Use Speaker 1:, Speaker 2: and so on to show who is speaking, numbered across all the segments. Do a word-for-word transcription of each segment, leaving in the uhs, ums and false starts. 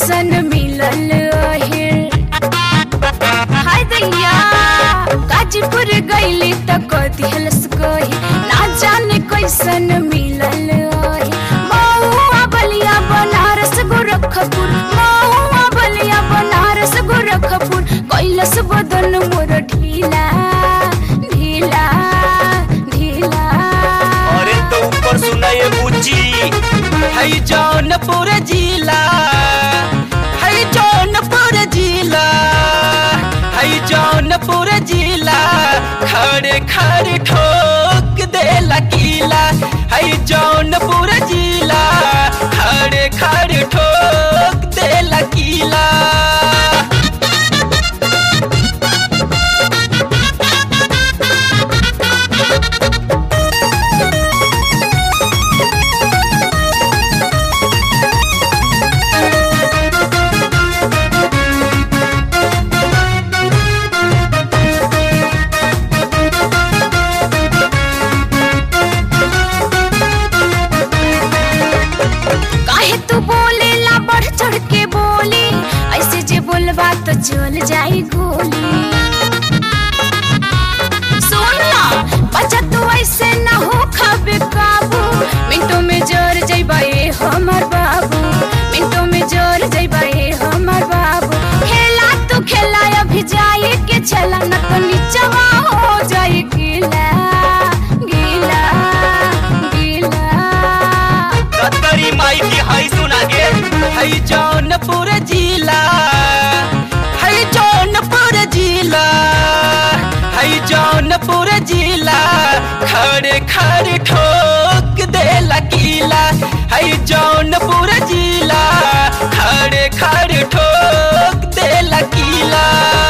Speaker 1: कैसन मिलल अहिर। हाय दैया गाजीपुर गईली त कदी हलस गही, ना जाने कैसन मिलल अहिर। महुआ बलिया बनारस गोरखपुर, महुआ बलिया बनारस गोरखपुर, कैलस बदन मोर ढीला ढीला ढीला।
Speaker 2: अरे तो ऊपर सुनाए बुच्ची, है जौनपुर जिला, है जौनपुर जिला, है जौनपुर जिला, खड़े खड़े ठोक देला किला। है जौनपुर जिला, खड़े खड़े ठोक देला किला।
Speaker 1: तो चल जाई गोली। सुन ला बच्चा तू ऐसे ना हो खाबे काबू, मिनटों में जर जइबा ए हमर बाबू, मिनटों में जर जइबा ए हमर बाबू। खेला तू खेला अभी जाए के चला, न तो नीचवा हो जाए गीला गीला गीला।
Speaker 2: कतरी माई की हाई सुना गे, है जौनपुर जिला, है जौनपुर जिला, है जौनपुर जिला, खड़े खड़े ठोक देला किला। है जौनपुर जिला, खड़े खड़े ठोक देला किला।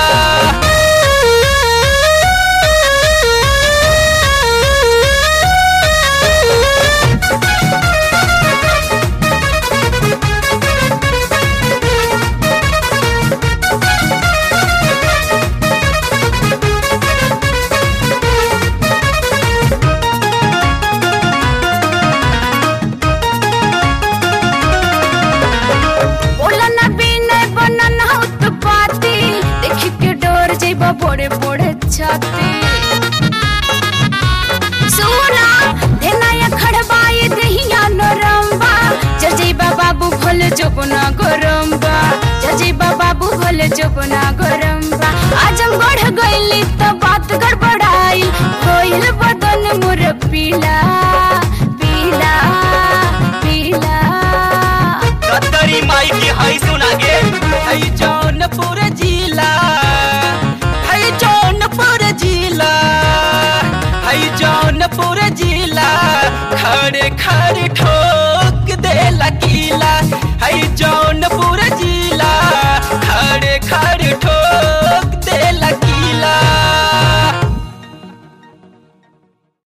Speaker 1: बड़े बड़े छाते सोना देना खड़बाई दहिया नरम्बा, जजेबा बाबू भोले जोबना गरम्बा, जजेबा बाबू भोले जोबना गरम्बा। आजम बढ़ गईली त बात गड़बड़ाई, होइल बदन मोर पीला पीला पीला।
Speaker 2: कतरी माई की हाई सुना गे, है जौनपुर जिला, है जौनपुर जिला, है जौनपुर जिला, खड़े खड़े ठोक